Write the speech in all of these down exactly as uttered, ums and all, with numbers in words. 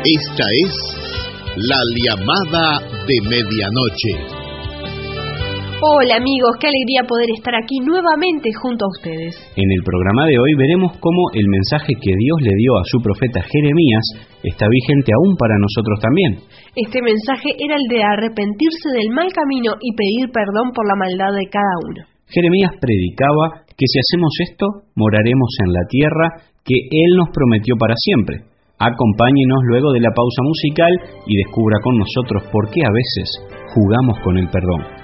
Esta es La Llamada de Medianoche. Hola amigos, qué alegría poder estar aquí nuevamente junto a ustedes. En el programa de hoy veremos cómo el mensaje que Dios le dio a su profeta Jeremías está vigente aún para nosotros también. Este mensaje era el de arrepentirse del mal camino y pedir perdón por la maldad de cada uno. Jeremías predicaba que si hacemos esto, moraremos en la tierra que Él nos prometió para siempre. Acompáñenos luego de la pausa musical y descubra con nosotros por qué a veces jugamos con el perdón.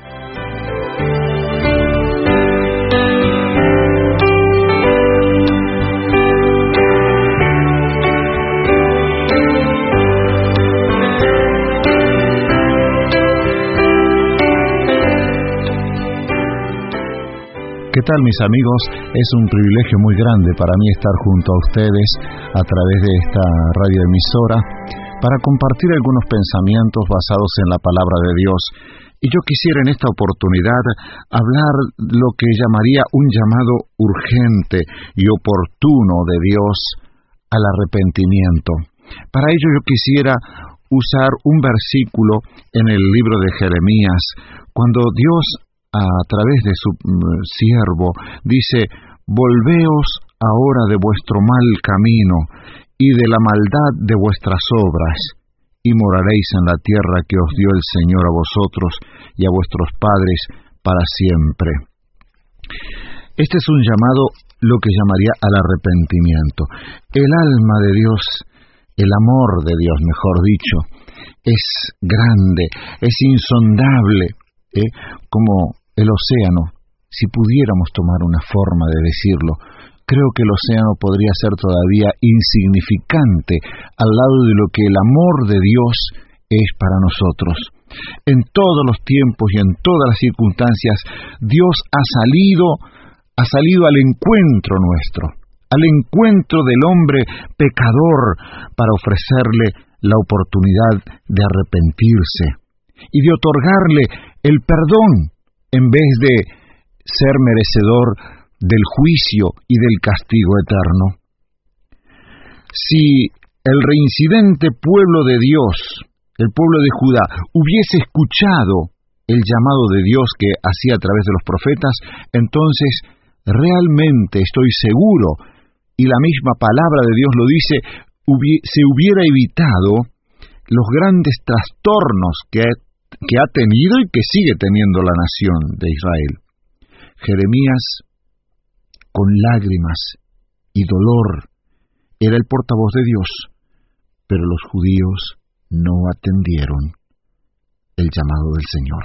¿Qué tal, mis amigos? Es un privilegio muy grande para mí estar junto a ustedes a través de esta radioemisora para compartir algunos pensamientos basados en la palabra de Dios. Y yo quisiera en esta oportunidad hablar lo que llamaría un llamado urgente y oportuno de Dios al arrepentimiento. Para ello yo quisiera usar un versículo en el libro de Jeremías, cuando Dios a través de su siervo dice: volveos ahora de vuestro mal camino y de la maldad de vuestras obras, y moraréis en la tierra que os dio el Señor a vosotros y a vuestros padres para siempre. Este es un llamado, lo que llamaría al arrepentimiento. El alma de Dios, el amor de Dios, mejor dicho, es grande, es insondable, ¿eh? como el océano. Si pudiéramos tomar una forma de decirlo, creo que el océano podría ser todavía insignificante al lado de lo que el amor de Dios es para nosotros. En todos los tiempos y en todas las circunstancias, Dios ha salido, ha salido al encuentro nuestro, al encuentro del hombre pecador, para ofrecerle la oportunidad de arrepentirse y de otorgarle el perdón, en vez de ser merecedor del juicio y del castigo eterno. Si el reincidente pueblo de Dios, el pueblo de Judá, hubiese escuchado el llamado de Dios que hacía a través de los profetas, entonces realmente estoy seguro, y la misma palabra de Dios lo dice, se hubiera evitado los grandes trastornos que que ha tenido y que sigue teniendo la nación de Israel. Jeremías, con lágrimas y dolor, era el portavoz de Dios, pero los judíos no atendieron el llamado del Señor.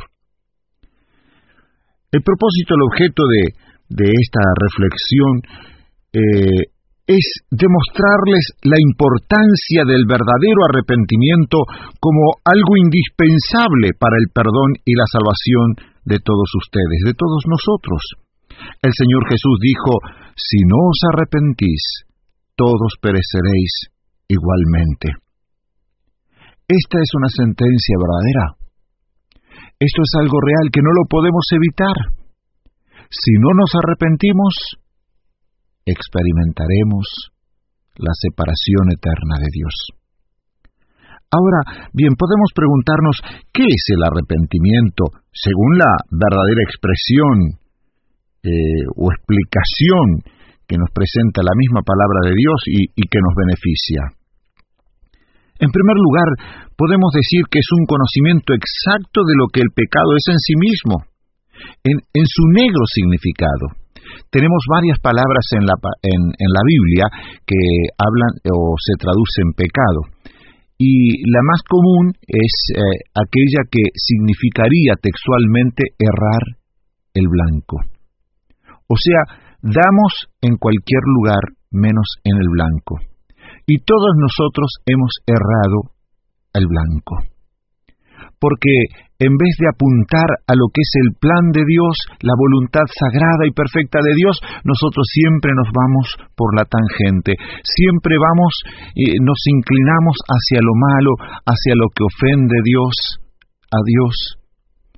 El propósito, el objeto de, de esta reflexión eh, es demostrarles la importancia del verdadero arrepentimiento como algo indispensable para el perdón y la salvación de todos ustedes, de todos nosotros. El Señor Jesús dijo: si no os arrepentís, todos pereceréis igualmente. Esta es una sentencia verdadera. Esto es algo real que no lo podemos evitar. Si no nos arrepentimos, experimentaremos la separación eterna de Dios. Ahora, bien, podemos preguntarnos, ¿qué es el arrepentimiento según la verdadera expresión eh, o explicación que nos presenta la misma palabra de Dios y, y que nos beneficia? En primer lugar, podemos decir que es un conocimiento exacto de lo que el pecado es en sí mismo, en, en su negro significado. Tenemos varias palabras en la, en, en la Biblia que hablan o se traducen pecado, y la más común es eh, aquella que significaría textualmente errar el blanco. O sea, damos en cualquier lugar menos en el blanco, y todos nosotros hemos errado el blanco. Porque en vez de apuntar a lo que es el plan de Dios, la voluntad sagrada y perfecta de Dios, nosotros siempre nos vamos por la tangente, siempre vamos, eh, nos inclinamos hacia lo malo, hacia lo que ofende Dios, a Dios.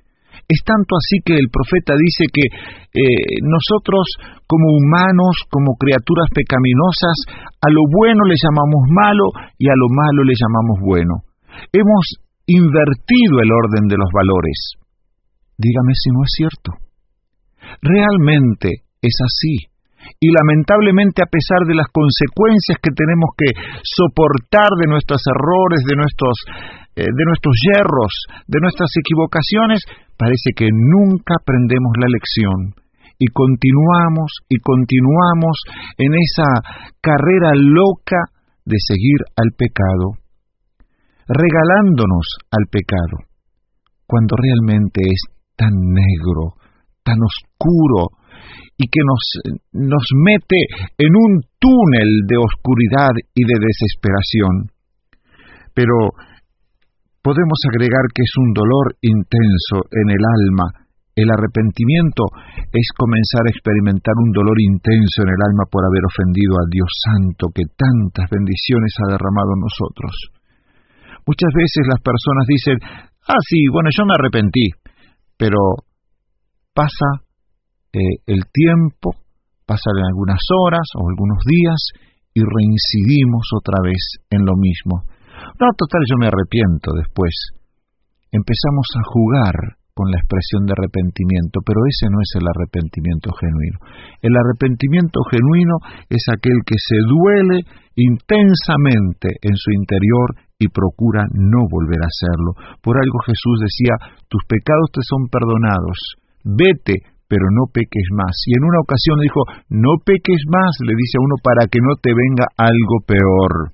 Es tanto así que el profeta dice que eh, nosotros como humanos, como criaturas pecaminosas, a lo bueno le llamamos malo y a lo malo le llamamos bueno. Hemos invertido el orden de los valores. Dígame si no es cierto. Realmente es así. Y lamentablemente, a pesar de las consecuencias que tenemos que soportar de nuestros errores, de nuestros, eh, de nuestros yerros, de nuestras equivocaciones, parece que nunca aprendemos la lección y continuamos y continuamos en esa carrera loca de seguir al pecado, regalándonos al pecado, cuando realmente es tan negro, tan oscuro, y que nos, nos mete en un túnel de oscuridad y de desesperación. Pero podemos agregar que es un dolor intenso en el alma. El arrepentimiento es comenzar a experimentar un dolor intenso en el alma por haber ofendido al Dios Santo que tantas bendiciones ha derramado en nosotros. Muchas veces las personas dicen, ah, sí, bueno, yo me arrepentí, pero pasa Eh, el tiempo, pasan algunas horas o algunos días y reincidimos otra vez en lo mismo. No, total, yo me arrepiento después. Empezamos a jugar con la expresión de arrepentimiento, pero ese no es el arrepentimiento genuino. El arrepentimiento genuino es aquel que se duele intensamente en su interior y procura no volver a hacerlo. Por algo Jesús decía, tus pecados te son perdonados, vete, pero no peques más. Y en una ocasión dijo, no peques más, le dice a uno, para que no te venga algo peor.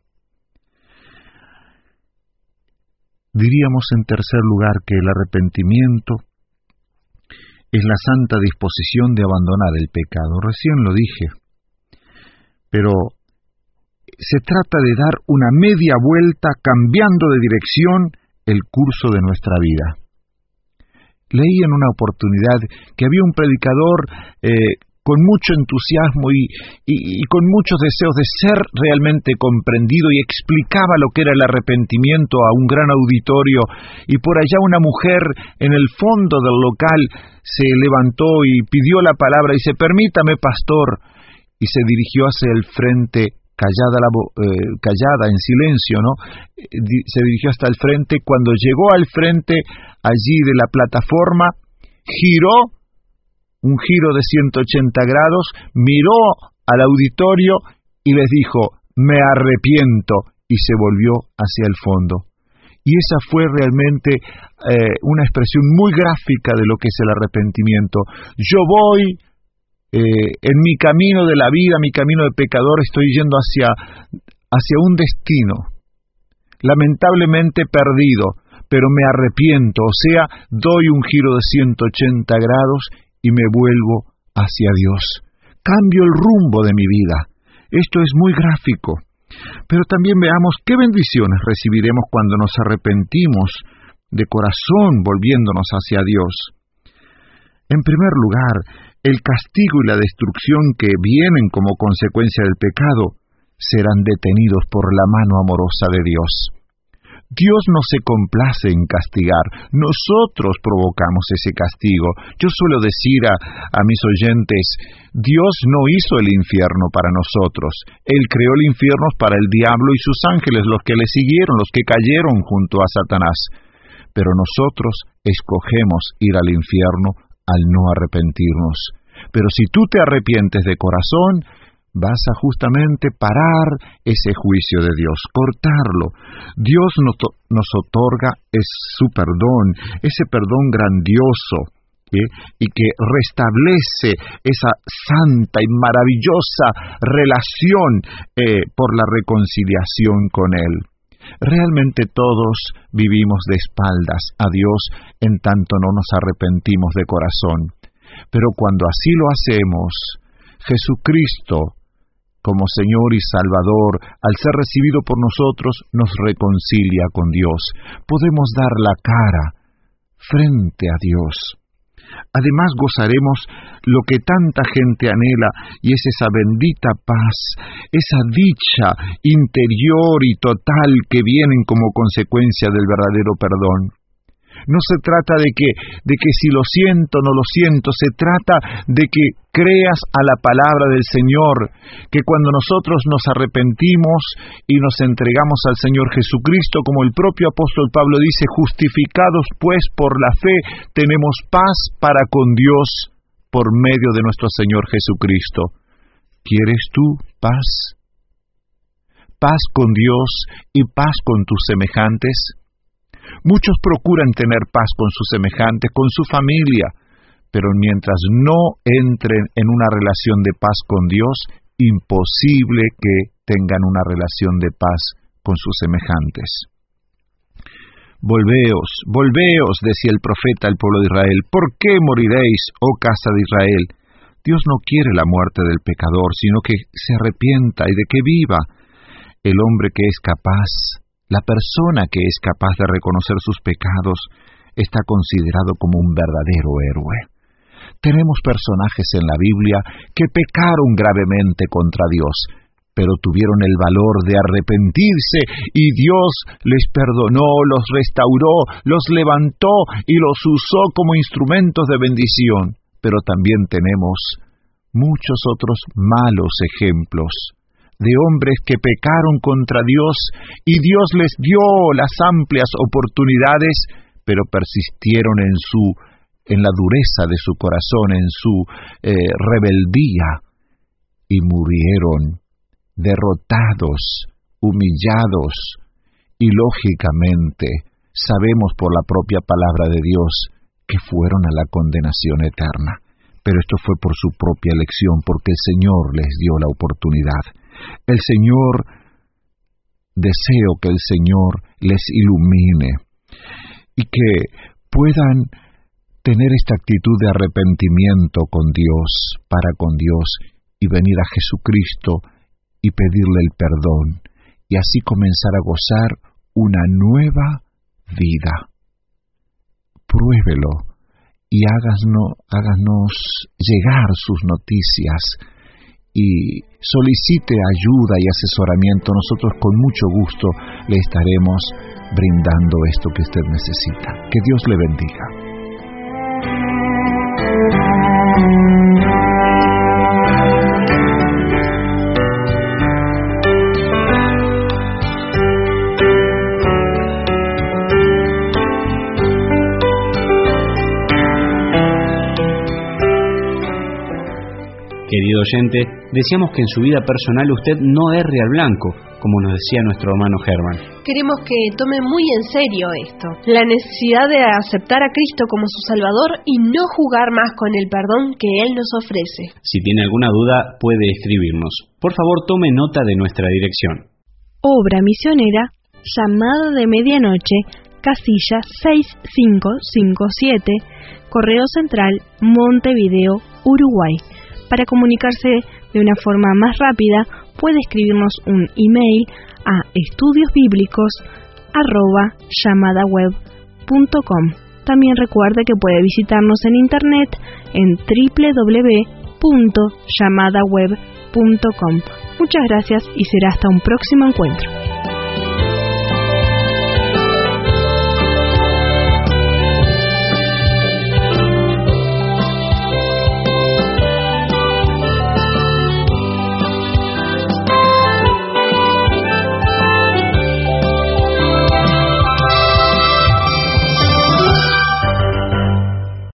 Diríamos en tercer lugar que el arrepentimiento es la santa disposición de abandonar el pecado. Recién lo dije, pero se trata de dar una media vuelta cambiando de dirección el curso de nuestra vida. Leí en una oportunidad que había un predicador eh, con mucho entusiasmo y, y, y con muchos deseos de ser realmente comprendido y explicaba lo que era el arrepentimiento a un gran auditorio, y por allá una mujer en el fondo del local se levantó y pidió la palabra y dice, permítame, pastor, y se dirigió hacia el frente callada, la, eh, callada en silencio, ¿no? Se dirigió hasta el frente. Cuando llegó al frente allí de la plataforma, giró un giro de ciento ochenta grados, miró al auditorio y les dijo, me arrepiento, y se volvió hacia el fondo. Y esa fue realmente eh, una expresión muy gráfica de lo que es el arrepentimiento. Yo voy Eh, en mi camino de la vida, mi camino de pecador, estoy yendo hacia, hacia un destino, lamentablemente perdido, pero me arrepiento, o sea, doy un giro de ciento ochenta grados y me vuelvo hacia Dios. Cambio el rumbo de mi vida. Esto es muy gráfico, pero también veamos qué bendiciones recibiremos cuando nos arrepentimos de corazón, volviéndonos hacia Dios. En primer lugar, el castigo y la destrucción que vienen como consecuencia del pecado serán detenidos por la mano amorosa de Dios. Dios no se complace en castigar, nosotros provocamos ese castigo. Yo suelo decir a, a mis oyentes, Dios no hizo el infierno para nosotros, Él creó el infierno para el diablo y sus ángeles, los que le siguieron, los que cayeron junto a Satanás. Pero nosotros escogemos ir al infierno al no arrepentirnos. Pero si tú te arrepientes de corazón, vas a justamente parar ese juicio de Dios, cortarlo. Dios nos, nos otorga es su perdón, ese perdón grandioso, ¿sí? Y que restablece esa santa y maravillosa relación eh, por la reconciliación con Él. Realmente todos vivimos de espaldas a Dios en tanto no nos arrepentimos de corazón. Pero cuando así lo hacemos, Jesucristo, como Señor y Salvador, al ser recibido por nosotros, nos reconcilia con Dios. Podemos dar la cara frente a Dios. Además gozaremos lo que tanta gente anhela, y es esa bendita paz, esa dicha interior y total que vienen como consecuencia del verdadero perdón. No se trata de que, de que si lo siento, no lo siento, se trata de que creas a la palabra del Señor, que cuando nosotros nos arrepentimos y nos entregamos al Señor Jesucristo, como el propio apóstol Pablo dice, justificados pues por la fe, tenemos paz para con Dios por medio de nuestro Señor Jesucristo. ¿Quieres tú paz? Paz con Dios y paz con tus semejantes. Muchos procuran tener paz con sus semejantes, con su familia, pero mientras no entren en una relación de paz con Dios, imposible que tengan una relación de paz con sus semejantes. Volveos, volveos, decía el profeta al pueblo de Israel. ¿Por qué moriréis, oh casa de Israel? Dios no quiere la muerte del pecador, sino que se arrepienta y de que viva. El hombre que es capaz, la persona que es capaz de reconocer sus pecados, está considerado como un verdadero héroe. Tenemos personajes en la Biblia que pecaron gravemente contra Dios, pero tuvieron el valor de arrepentirse y Dios les perdonó, los restauró, los levantó y los usó como instrumentos de bendición. Pero también tenemos muchos otros malos ejemplos de hombres que pecaron contra Dios y Dios les dio las amplias oportunidades, pero persistieron en su en la dureza de su corazón, en su eh, rebeldía, y murieron derrotados, humillados, y lógicamente sabemos por la propia palabra de Dios que fueron a la condenación eterna. Pero esto fue por su propia elección, porque el Señor les dio la oportunidad. El Señor, deseo que el Señor les ilumine y que puedan tener esta actitud de arrepentimiento con Dios, para con Dios, y venir a Jesucristo y pedirle el perdón, y así comenzar a gozar una nueva vida. Pruébelo y háganos, háganos llegar sus noticias y solicite ayuda y asesoramiento. Nosotros con mucho gusto le estaremos brindando esto que usted necesita. Que Dios le bendiga. Querido oyente, deseamos que en su vida personal usted no erre al blanco, como nos decía nuestro hermano Germán. Queremos que tome muy en serio esto, la necesidad de aceptar a Cristo como su Salvador y no jugar más con el perdón que Él nos ofrece. Si tiene alguna duda, puede escribirnos. Por favor, tome nota de nuestra dirección. Obra Misionera, Llamada de Medianoche, casilla seis cinco cinco siete, Correo Central, Montevideo, Uruguay. Para comunicarse de una forma más rápida, puede escribirnos un email a estudiosbiblicos arroba llamadaweb punto com. También recuerde que puede visitarnos en internet en doble u doble u doble u punto llamadaweb punto com. Muchas gracias y será hasta un próximo encuentro.